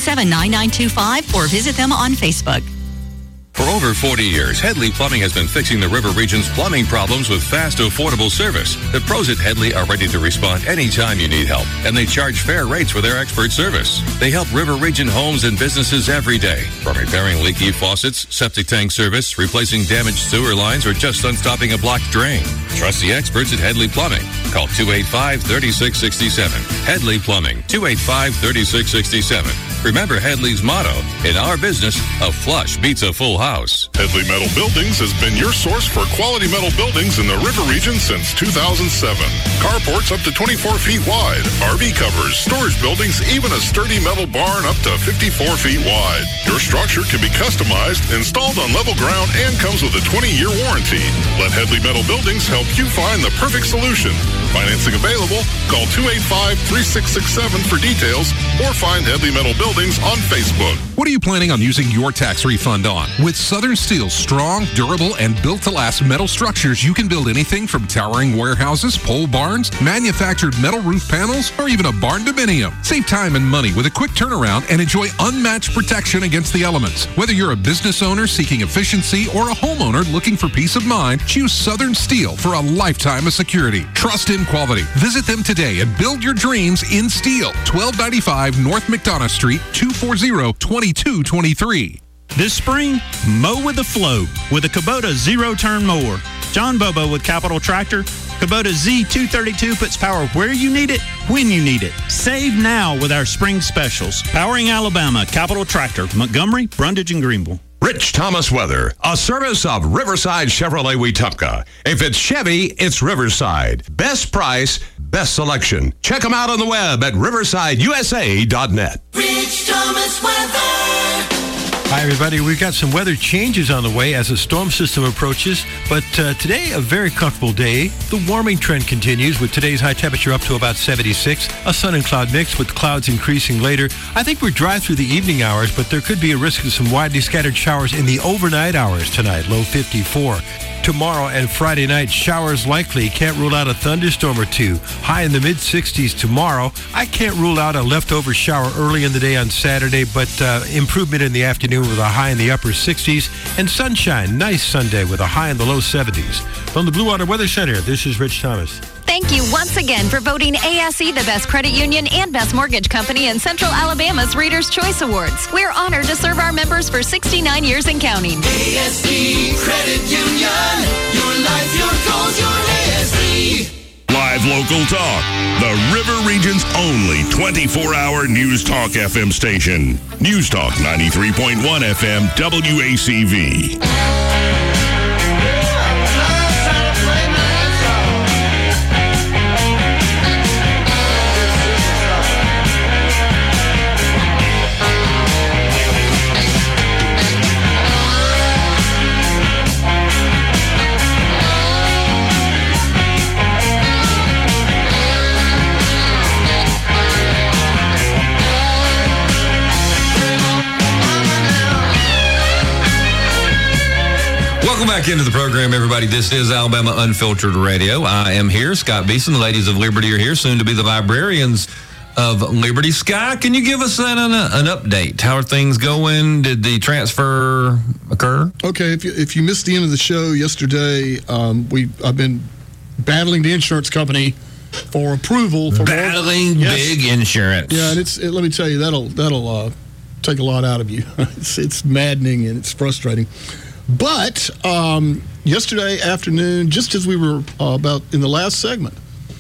277-9925 or visit them on Facebook. For over 40 years, Headley Plumbing has been fixing the River Region's plumbing problems with fast, affordable service. The pros at Headley are ready to respond anytime you need help, and they charge fair rates for their expert service. They help River Region homes and businesses every day, from repairing leaky faucets, septic tank service, replacing damaged sewer lines, or just unstopping a blocked drain. Trust the experts at Headley Plumbing. Call 285-3667. Headley Plumbing, 285-3667. Remember Headley's motto, in our business, a flush beats a full house. Headley Metal Buildings has been your source for quality metal buildings in the River Region since 2007. Carports up to 24 feet wide, RV covers, storage buildings, even a sturdy metal barn up to 54 feet wide. Your structure can be customized, installed on level ground, and comes with a 20-year warranty. Let Headley Metal Buildings help you find the perfect solution. Financing available. Call 285-3667 for details or find Headley Metal Buildings on Facebook. What are you planning on using your tax refund on? With Southern Steel's strong, durable, and built-to-last metal structures, you can build anything from towering warehouses, pole barns, manufactured metal roof panels, or even a barn dominium. Save time and money with a quick turnaround and enjoy unmatched protection against the elements. Whether you're a business owner seeking efficiency or a homeowner looking for peace of mind, choose Southern Steel for a lifetime of security. Trust in quality. Visit them today and build your dreams in steel. 1295 North McDonough Street, 240-2223. This spring, mow with the flow with a Kubota zero-turn mower. John Bobo with Capital Tractor. Kubota Z232 puts power where you need it, when you need it. Save now with our spring specials. Powering Alabama, Capital Tractor, Montgomery, Brundage, and Greenville. Rich Thomas Weather, a service of Riverside Chevrolet Wetumpka. If it's Chevy, it's Riverside. Best price, best selection. Check them out on the web at riversideusa.net. Rich Thomas Weather. Hi, everybody. We've got some weather changes on the way as a storm system approaches, but today, a very comfortable day. The warming trend continues with today's high temperature up to about 76, a sun and cloud mix with clouds increasing later. I think we're dry through the evening hours, but there could be a risk of some widely scattered showers in the overnight hours tonight, low 54. Tomorrow and Friday night, showers likely. Can't rule out a thunderstorm or two. High in the mid-60s tomorrow. I can't rule out a leftover shower early in the day on Saturday, but improvement in the afternoon with a high in the upper 60s. And sunshine, nice Sunday with a high in the low 70s. From the Blue Water Weather Center, this is Rich Thomas. Thank you once again for voting ASE the best credit union and best mortgage company in Central Alabama's Reader's Choice Awards. We're honored to serve our members for 69 years and counting. ASE Credit Union. Your life, your goals, your ASE. Live local talk. The River Region's only 24-hour News Talk FM station. News Talk 93.1 FM WACV. Welcome back into the program, everybody. This is Alabama Unfiltered Radio. I am here. Scott Beeson, the Ladies of Liberty are here, soon to be the librarians of Liberty. Scott, can you give us an update? How are things going? Did the transfer occur? Okay, if you missed the end of the show yesterday, I've been battling the insurance company for approval. For battling big insurance. Yeah, and let me tell you, that'll take a lot out of you. It's maddening and it's frustrating. But yesterday afternoon, just as we were about in the last segment,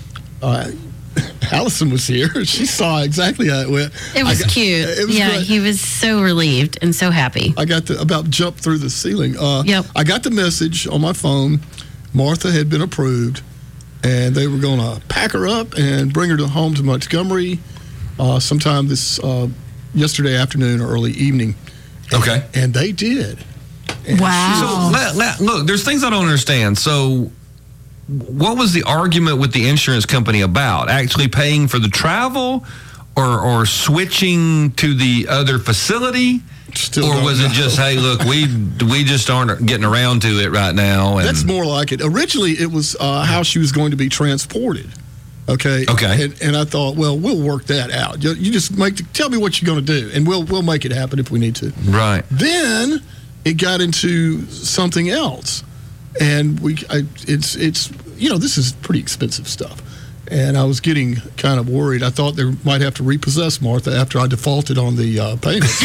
Allison was here. She saw exactly how it went. It was cute. It was great. He was so relieved and so happy. I got about jump through the ceiling. Yep. I got the message on my phone. Martha had been approved, and they were going to pack her up and bring her home to Montgomery sometime this yesterday afternoon or early evening. Okay. And they did. Wow. So, look, there's things I don't understand. So, what was the argument with the insurance company about? Actually paying for the travel or switching to the other facility? Or was it just, hey, look, we just aren't getting around to it right now? And that's more like it. Originally, it was how she was going to be transported. Okay. And I thought, well, we'll work that out. You just tell me what you're going to do, and we'll make it happen if we need to. Right. Then it got into something else, and this is pretty expensive stuff, and I was getting kind of worried. I thought they might have to repossess Martha after I defaulted on the payments.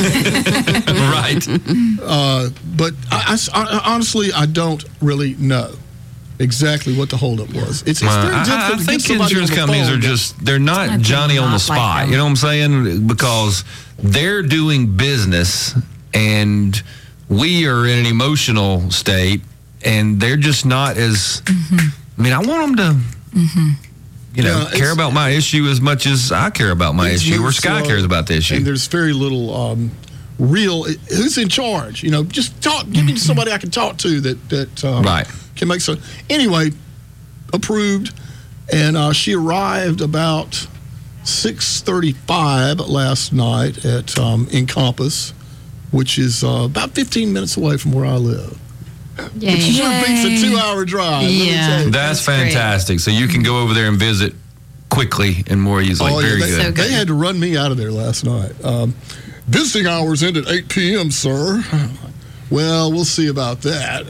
Right. But I honestly, I don't really know exactly what the holdup was. It's very difficult I to think get somebody insurance on the companies phone. they're not Johnny on the spot. Like you know what I'm saying? Because they're doing business, and we are in an emotional state, and they're just not as. I mean, I want them to, care about my issue as much as I care about my issue, or Sky cares about the issue. And there's very little real. Who's in charge? Just talk. Give me somebody I can talk to that can make some. Anyway, approved, and she arrived about 6:35 last night at Encompass, which is about 15 minutes away from where I live. Yay. Which sure beats a 2-hour drive. Yeah, that's fantastic. So you can go over there and visit quickly and more easily. Very good. So good. They had to run me out of there last night. Visiting hours end at 8 p.m., sir. Well, we'll see about that.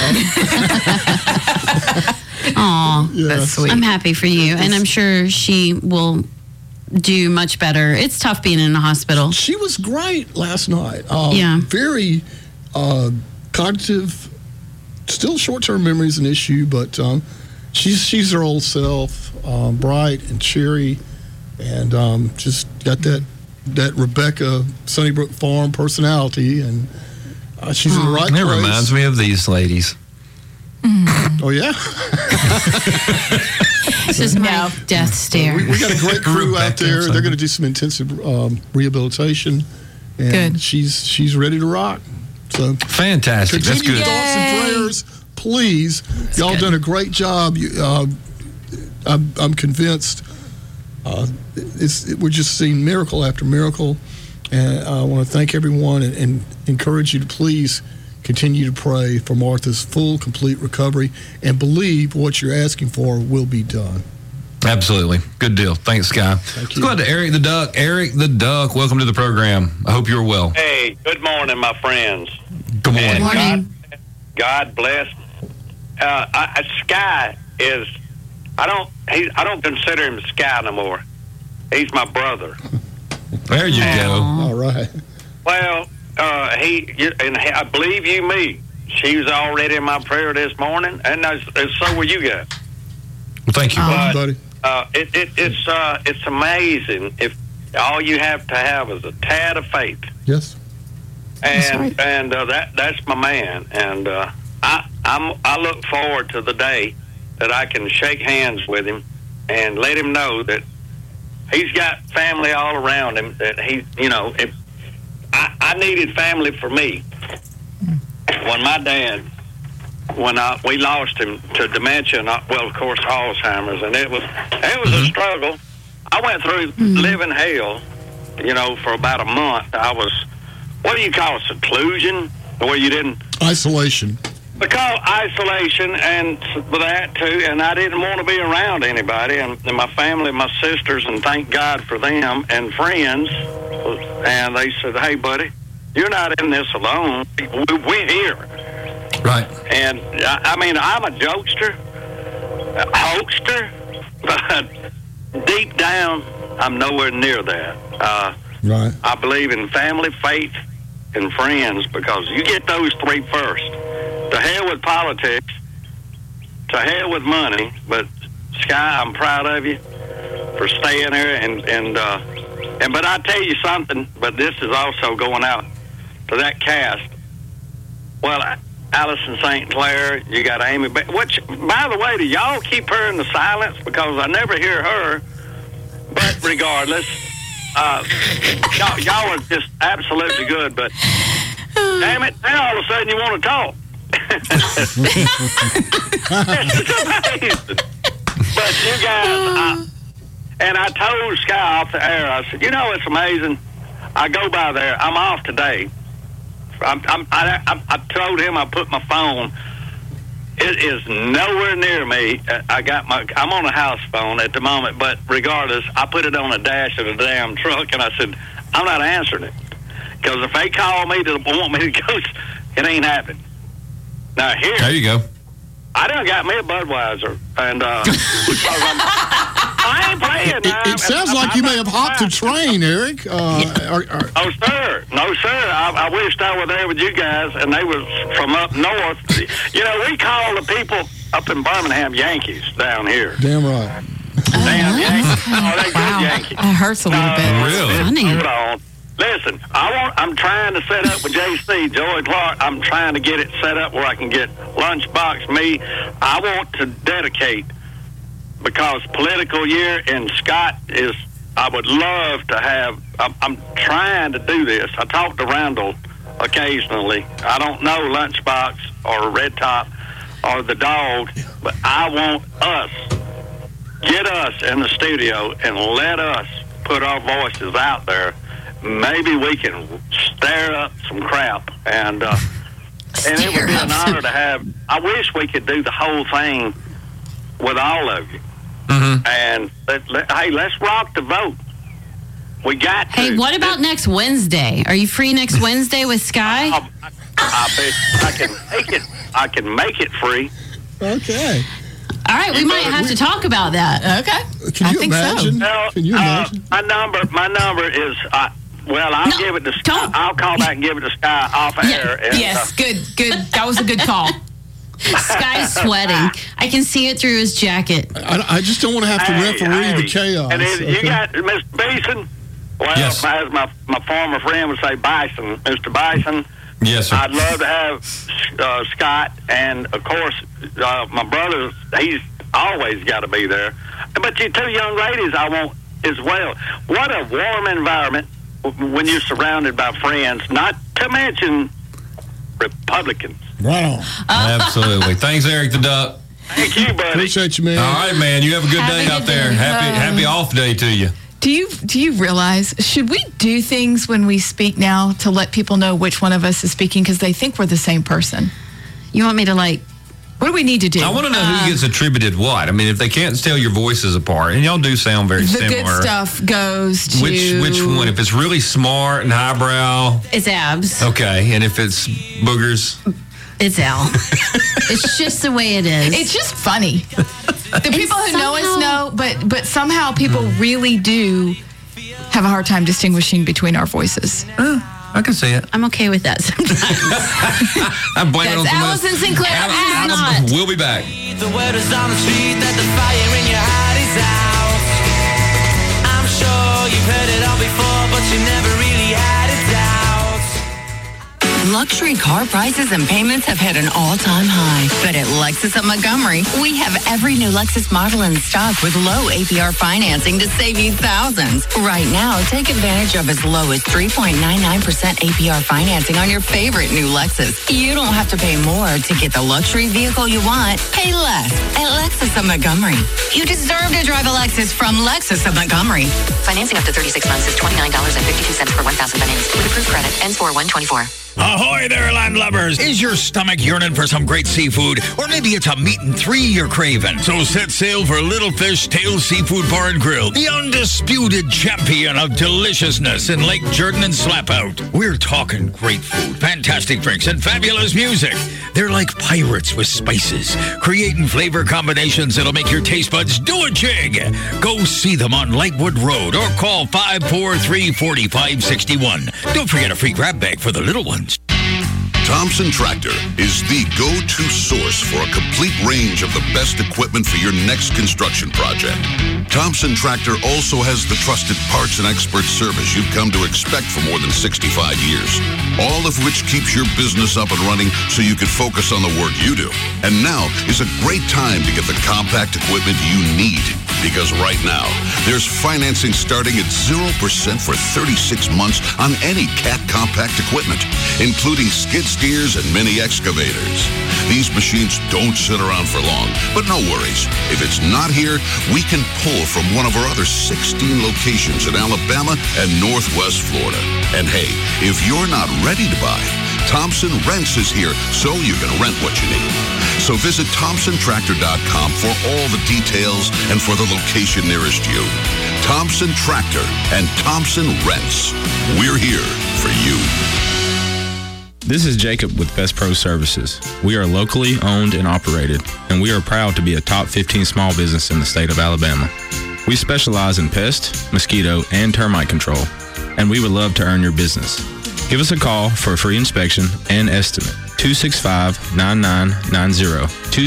Aw, that's sweet. I'm happy for you, and I'm sure she will do much better. It's tough being in a hospital. She was great last night. Very cognitive. Still, short-term memory is an issue, but she's her old self, bright and cheery, and just got that Rebecca Sunnybrook Farm personality, and she's in the right place. It reminds me of these ladies. Oh, yeah? This is my death stare. We got a great crew out there. They're going to do some intensive rehabilitation, and Good. she's ready to rock. So fantastic. That's good. Thoughts and prayers, please. Y'all done a great job. I'm convinced. We're just seeing miracle after miracle, and I want to thank everyone and encourage you to please continue to pray for Martha's full, complete recovery, and believe what you're asking for will be done. Absolutely. Good deal. Thanks, Sky. Let's go ahead to Eric the Duck. Eric the Duck, welcome to the program. I hope you're well. Hey, good morning, my friends. Good morning. Good morning. God bless. Sky is, I don't consider him Sky no more. He's my brother. There you go. All right. Well, and I believe you me. She was already in my prayer this morning, and so were you guys. Well, thank you, buddy. it's amazing if all you have to have is a tad of faith. Yes. And that's my man. And I look forward to the day that I can shake hands with him and let him know that he's got family all around him. That he, if I needed family for me when my dad. We lost him to dementia, of course, Alzheimer's, and it was a struggle. I went through living hell, for about a month. I was, what do you call it, seclusion, where you didn't... Isolation. We call it isolation, and that too, and I didn't want to be around anybody, and my family, my sisters, and thank God for them, and friends, and they said, hey, buddy, you're not in this alone. We're here. Right. And, I'm a jokester, a hoaxster, but deep down, I'm nowhere near that. Right. I believe in family, faith, and friends, because you get those three first. To hell with politics, to hell with money, but, Sky, I'm proud of you for staying there, but I tell you something, but this is also going out to that cast. Well, Allison St. Clair, you got Amy, which, by the way, do y'all keep her in the silence? Because I never hear her. But regardless, y'all are just absolutely good. But damn it, now all of a sudden you want to talk. It's amazing. But you guys, and I told Sky off the air, I said, it's amazing. I go by there. I'm off today. I told him I put my phone. It is nowhere near me. I'm on a house phone at the moment, but regardless, I put it on the dash of the damn truck, and I said, I'm not answering it. Because if they call me to want me to go, it ain't happening. Now, here. There you go. I done got me a Budweiser, and I ain't playing. It sounds like you may have hopped a train, Eric. Oh, sir. No, sir. I wished I were there with you guys, and they was from up north. We call the people up in Birmingham Yankees down here. Damn right. Damn Yankees. Oh, they good Yankees. That hurts a little bit. Really? Funny. Hold on. Listen, I'm trying to set up with JC, Joey Clark. I'm trying to get it set up where I can get Lunchbox me. I want to dedicate, because political year, and Scott is, I would love to have, I'm trying to do this. I talk to Randall occasionally. I don't know Lunchbox or Red Top or the dog, but I want us, get us in the studio and let us put our voices out there. Maybe we can stir up some crap, and it would be an honor to have. I wish we could do the whole thing with all of you. Mm-hmm. And hey, let's rock the vote. We got to. Hey, what about next Wednesday? Are you free next Wednesday with Sky? I bet I can make it. I can make it free. Okay. All right, we might have to talk about that. Okay. Can you imagine? So. Can you imagine? My number is. I'll give it to Sky. I'll call back and give it to Sky off air. And, yes, good. That was a good call. Sky's sweating. I can see it through his jacket. I just don't want to have to referee the chaos. And you got Mr. Beeson. Well, yes. As my former friend would say, Bison, Mr. Bison. Yes, sir. I'd love to have Scott, and of course, my brother. He's always got to be there. But you two young ladies, I want as well. What a warm environment when you're surrounded by friends. Not to mention Republicans. Right on. Absolutely. Thanks, Eric the Duck. Thank you, buddy. Appreciate you, man. All right, man. You have a good day out there. Happy off day to you. Do you realize, should we do things when we speak now to let people know which one of us is speaking, because they think we're the same person? You want me to what do we need to do? I want to know who gets attributed what. I mean, if they can't tell your voices apart, and y'all do sound very similar. The good stuff goes to... Which one? If it's really smart and highbrow? It's Abs. Okay, and if it's boogers? It's Al. It's just the way it is. It's just funny. The people who know us know, but somehow people really do have a hard time distinguishing between our voices. I can see it. I'm okay with that sometimes. I'm blaming That's on Allison Sinclair. Not. We'll be back. The word is on the street that the fire in your heart is out. you've heard it all before, but you never really had a doubt. Luxury car prices and payments have hit an all-time high. But at Lexus of Montgomery, we have every new Lexus model in stock with low APR financing to save you thousands. Right now, take advantage of as low as 3.99% APR financing on your favorite new Lexus. You don't have to pay more to get the luxury vehicle you want. Pay less at Lexus of Montgomery. You deserve to drive a Lexus from Lexus of Montgomery. Financing up to 36 months is $29.52 per 1,000 financed. With approved credit. Ends 4/1/24. Ahoy there, land lubbers! Is your stomach yearning for some great seafood? Or maybe it's a meat and three you're craving. So set sail for Little Fish Tail Seafood Bar and Grill, the undisputed champion of deliciousness in Lake Jordan and Slapout. We're talking great food, fantastic drinks, and fabulous music. They're like pirates with spices, creating flavor combinations that'll make your taste buds do a jig. Go see them on Lightwood Road or call 543-4561. Don't forget a free grab bag for the little ones. Thompson Tractor is the go-to source for a complete range of the best equipment for your next construction project. Thompson Tractor also has the trusted parts and expert service you've come to expect for more than 65 years, all of which keeps your business up and running so you can focus on the work you do. And now is a great time to get the compact equipment you need, because right now, there's financing starting at 0% for 36 months on any Cat compact equipment, including skid steers and mini excavators. These machines don't sit around for long, but no worries. If it's not here, we can pull from one of our other 16 locations in Alabama and Northwest Florida. And hey, if you're not ready to buy, Thompson Rents is here so you can rent what you need. So visit ThompsonTractor.com for all the details and for the location nearest you. Thompson Tractor and Thompson Rents. We're here for you. This is Jacob with Best Pro Services. We are locally owned and operated, and we are proud to be a top 15 small business in the state of Alabama. We specialize in pest, mosquito, and termite control, and we would love to earn your business. Give us a call for a free inspection and estimate. 265-9990,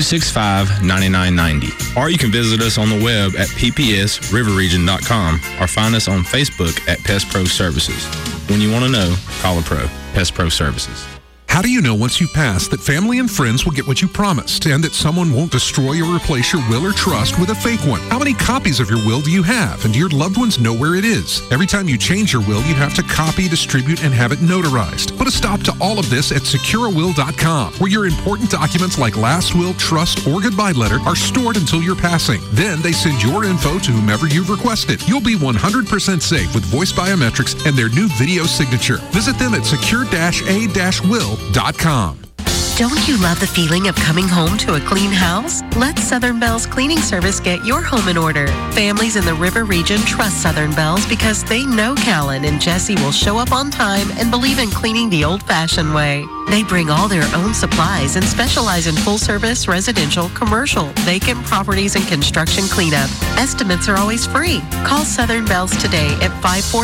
265-9990. Or you can visit us on the web at ppsriverregion.com or find us on Facebook at Pest Pro Services. When you want to know, call a pro. Pest Pro Services. How do you know once you pass that family and friends will get what you promised and that someone won't destroy or replace your will or trust with a fake one? How many copies of your will do you have, and do your loved ones know where it is? Every time you change your will, you have to copy, distribute, and have it notarized. Put a stop to all of this at securewill.com, where your important documents like last will, trust, or goodbye letter are stored until your passing. Then they send your info to whomever you've requested. You'll be 100% safe with voice biometrics and their new video signature. Visit them at secure-a-will.com. Don't you love the feeling of coming home to a clean house? Let Southern Bells Cleaning Service get your home in order. Families in the River Region trust Southern Bells because they know Callan and Jesse will show up on time and believe in cleaning the old-fashioned way. They bring all their own supplies and specialize in full-service, residential, commercial, vacant properties, and construction cleanup. Estimates are always free. Call Southern Bells today at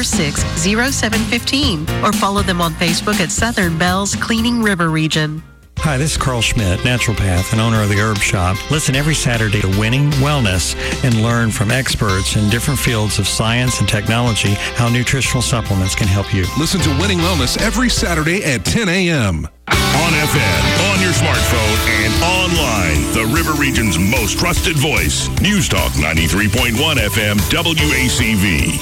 546-0715 or follow them on Facebook at Southern Bells Cleaning River Region. Hi, this is Carl Schmidt, naturopath and owner of the Herb Shop. Listen every Saturday to Winning Wellness and learn from experts in different fields of science and technology how nutritional supplements can help you. Listen to Winning Wellness every Saturday at 10 a.m. On FM, on your smartphone, and online. The River Region's most trusted voice. News Talk 93.1 FM WACV.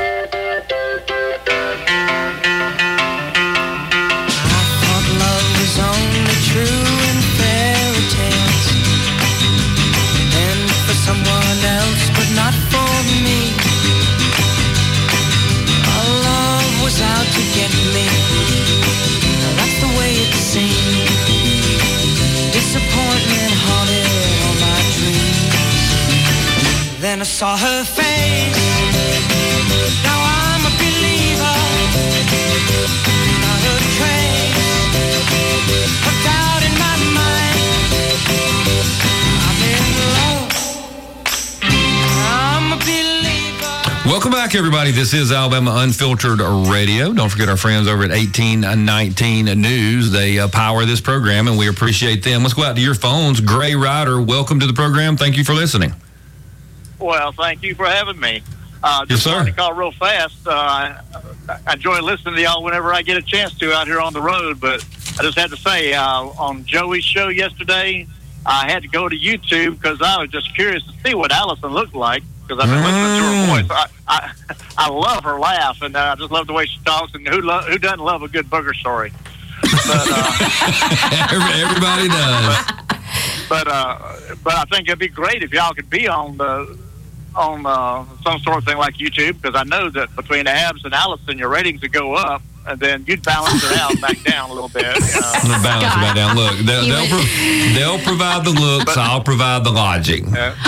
True in fairy tales, and for someone else, but not for me. Our love was out to get me. That's the way it seemed. Disappointment haunted all my dreams. Then I saw her face. Now I'm a believer. Not a trace of doubt in my mind. I'm in love. I'm a believer. Welcome back, everybody. This is Alabama Unfiltered Radio. Don't forget our friends over at 1819 News. They power this program, and we appreciate them. Let's go out to your phones. Gray Rider, welcome to the program. Thank you for listening. Well, thank you for having me. Yes, wanted sir. to call real fast. I enjoy listening to y'all whenever I get a chance to out here on the road, but I just had to say, on Joey's show yesterday, I had to go to YouTube because I was just curious to see what Allison looked like, because I've been listening to her voice. I love her laugh, and I just love the way she talks, and who doesn't love a good booger story? But, everybody does. But I think it'd be great if y'all could be on some sort of thing like YouTube, because I know that between Abs and Allison, your ratings would go up, and then you'd balance it out back down a little bit. I'm gonna balance it back down. Look, they'll provide the looks. I'll provide the logic.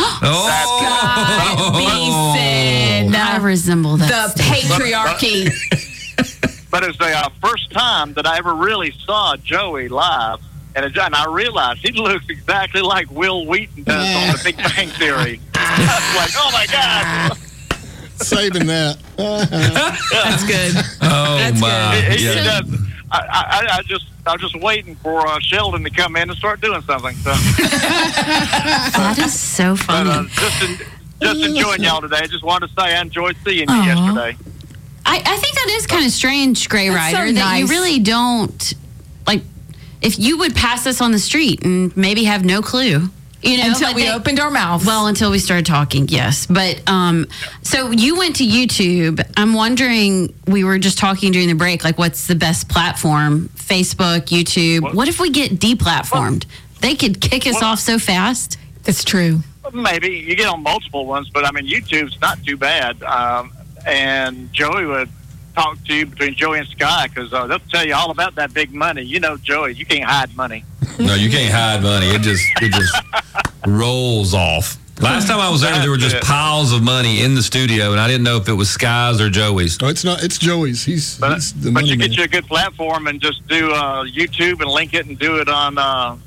Scott Beeson. I resemble that. The patriarchy. But it's the first time that I ever really saw Joey live, and I realized he looks exactly like Will Wheaton does on The Big Bang Theory. I was like, oh my God. Saving that. That's good. Oh, That's my. good. He does. I was just waiting for Sheldon to come in and start doing something. So. That is so funny. But, just enjoying y'all today. I just wanted to say I enjoyed seeing you yesterday. I think that is kind of strange, Gray That's Rider, so that you nice. really don't, like, if you would pass us on the street and maybe have no clue. You know, Until we opened our mouth. Well, until we started talking, yes. But so you went to YouTube. I'm wondering, we were just talking during the break, like, what's the best platform? Facebook, YouTube. What if we get deplatformed? They could kick us off so fast. That's true. Maybe you get on multiple ones, but I mean, YouTube's not too bad. And Joey would talk to you between Joey and Sky, because they'll tell you all about that big money. You know, Joey, you can't hide money. No, you can't hide money. It just rolls off. Last time I was there were just piles of money in the studio, and I didn't know if it was Sky's or Joey's. No, it's not. It's Joey's. He's the But money you man. get you a good platform and just do YouTube and link it and do it on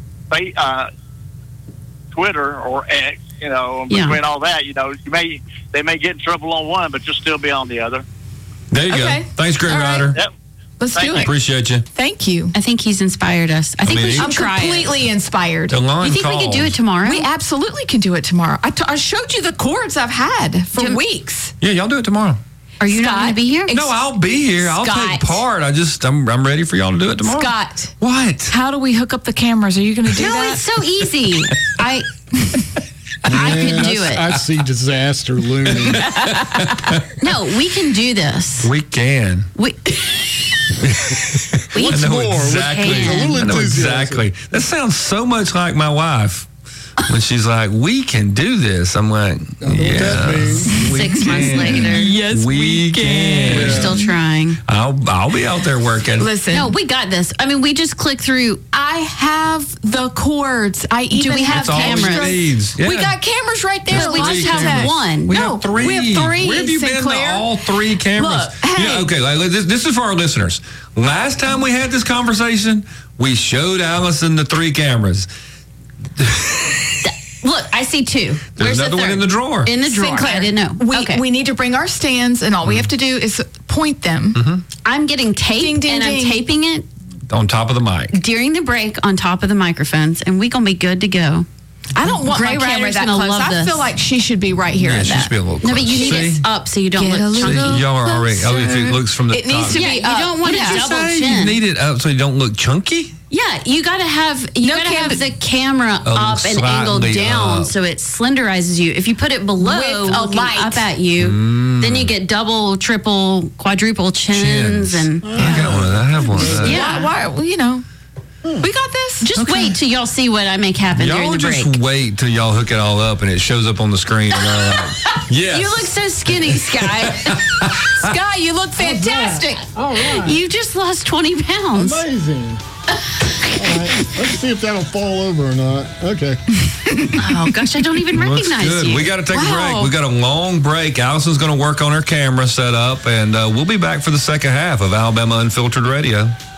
Twitter or X. You know, between all that, you know, they may get in trouble on one, but you'll still be on the other. There you Okay. go. Thanks, Greg All right. Ryder. Yep. Let's do it. Appreciate you. Thank you. I think he's inspired us. I think we should I'm try completely inspired. The line You think we could do calls. it tomorrow? We absolutely can do it tomorrow. I showed you the chords I've had for weeks. Yeah, y'all do it tomorrow. Are you not going to be here? No, I'll be here. I'll Scott. take part. I'm ready for y'all to do it tomorrow. Scott. What? How do we hook up the cameras? Are you going to do No, that? it's so easy. I could do it. I see disaster looming. No, we can do this. We can. What's I know more? exactly. A little I know enthusiasm. exactly. That sounds so much like my wife. When she's like, we can do this. I'm like, yeah. 6 months later. Yes, we can. We're still trying. I'll be out there working. Listen. No, we got this. I mean, we just click through. I have the cords. I even we have That's all she cameras? needs. Yeah. We got cameras right there. No, we just have Logitech. one. We No, have three. we have three, Where have you been Sinclair. to all three cameras? Look, hey. Yeah, okay, like, this is for our listeners. Last time we had this conversation, we showed Allison the three cameras. Look, I see 2. There's Where's another the one third? in the drawer. In the drawer. Sinclair, I didn't know. Okay. We need to bring our stands, and all we have to do is point them. I'm getting tape, Ding, ding, and I'm ding. taping it On top of the mic. during the break on top of the microphones, and we're going to be good to go. I don't want Gray my camera Rider's that gonna close. love I this. feel like she should be right here Yeah, at she that. should be a little No, closer. but you need See? it up so you don't Get a look little chunky. Y'all are already. Oh, if it looks from the It needs top. to Yeah, be you up. don't want Yeah. to Just double say chin. you need it up so you don't look chunky. Yeah, you gotta have the camera up and angled slightly down up. so it slenderizes you. If you put it below, With a looking light. up at you, then you get double, triple, quadruple chins, and I got one of that. I have one of that. yeah. Why, you know, we got this. Just wait till y'all see what I make happen during Y'all the just break. wait till y'all hook it all up and it shows up on the screen. And y'all like, yes. You look so skinny, Sky. Sky, you look fantastic. All right. You just lost 20 pounds. Amazing. All right. Let's see if that'll fall over or not. Okay. Oh gosh, I don't even Looks recognize good. you. We got to take a Wow. break. We got a long break. Allison's going to work on her camera setup, and we'll be back for the second half of Alabama Unfiltered Radio.